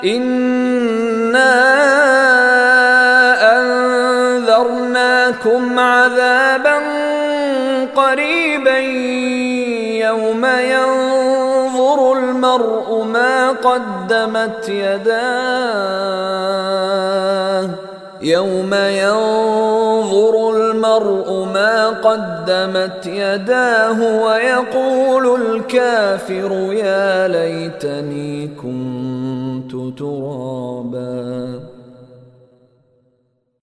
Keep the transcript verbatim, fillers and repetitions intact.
إنا أنذرناكم عذابا قريبا يوم ينظر المرء ما قدمت يداه يوم ينظر المرء ما قدمت يداه ويقول الكافر يا ليتني كنت ترابا.